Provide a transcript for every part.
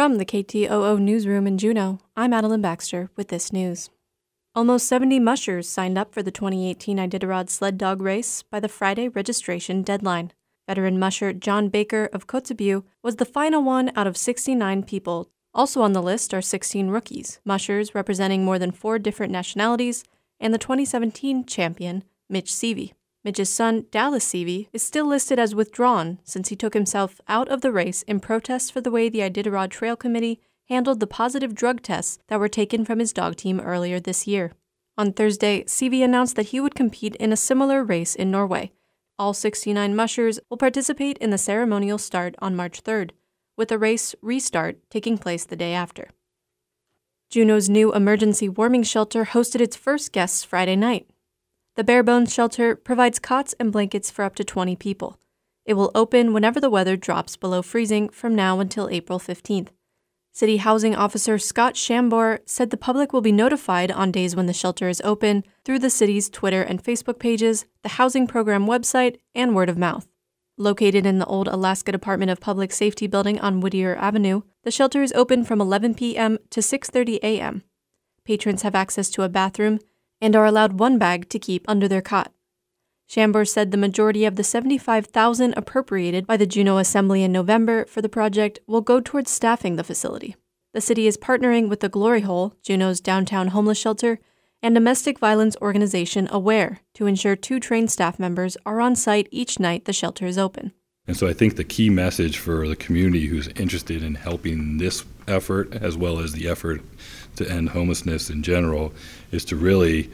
From the KTOO newsroom in Juneau, I'm Madeline Baxter with this news. Almost 70 mushers signed up for the 2018 Iditarod Sled Dog Race by the Friday registration deadline. Veteran musher John Baker of Kotzebue was the final one out of 69 people. Also on the list are 16 rookies, mushers representing more than 4 different nationalities, and the 2017 champion, Mitch Seavey. Mitch's son, Dallas Seavey, is still listed as withdrawn since he took himself out of the race in protest for the way the Iditarod Trail Committee handled the positive drug tests that were taken from his dog team earlier this year. On Thursday, Seavey announced that he would compete in a similar race in Norway. All 69 mushers will participate in the ceremonial start on March 3rd, with the race restart taking place the day after. Juneau's new emergency warming shelter hosted its first guests Friday night. The Bare Bones shelter provides cots and blankets for up to 20 people. It will open whenever the weather drops below freezing from now until April 15th. City Housing Officer Scott Shambor said the public will be notified on days when the shelter is open through the city's Twitter and Facebook pages, the housing program website, and word of mouth. Located in the old Alaska Department of Public Safety building on Whittier Avenue, the shelter is open from 11 p.m. to 6:30 a.m. Patrons have access to a bathroom and are allowed one bag to keep under their cot. Shambor said the majority of the $75,000 appropriated by the Juneau Assembly in November for the project will go towards staffing the facility. The city is partnering with the Glory Hole, Juneau's downtown homeless shelter, and domestic violence organization AWARE to ensure 2 trained staff members are on site each night the shelter is open. And so I think the key message for the community who's interested in helping this effort, as well as the effort to end homelessness in general, is to really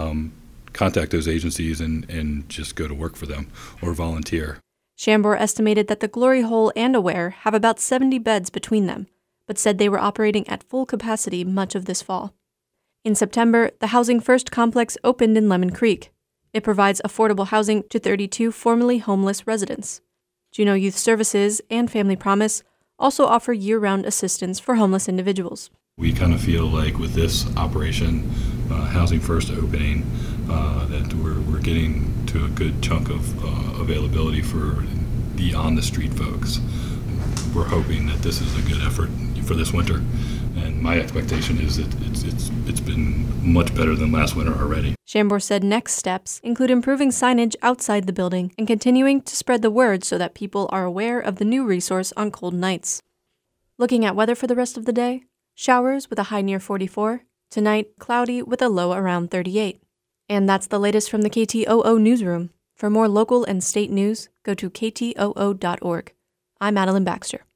contact those agencies and just go to work for them or volunteer. Shambor estimated that the Glory Hole and AWARE have about 70 beds between them, but said they were operating at full capacity much of this fall. In September, the Housing First complex opened in Lemon Creek. It provides affordable housing to 32 formerly homeless residents. Juneau Youth Services and Family Promise also offer year-round assistance for homeless individuals. We kind of feel like with this operation, Housing First opening, that we're getting to a good chunk of availability for the on-the-street folks. We're hoping that this is a good effort for this winter, and my expectation is that it's been much better than last winter already. Shambor said next steps include improving signage outside the building and continuing to spread the word so that people are aware of the new resource on cold nights. Looking at weather for the rest of the day, showers with a high near 44, tonight cloudy with a low around 38. And that's the latest from the KTOO newsroom. For more local and state news, go to ktoo.org. I'm Madeline Baxter.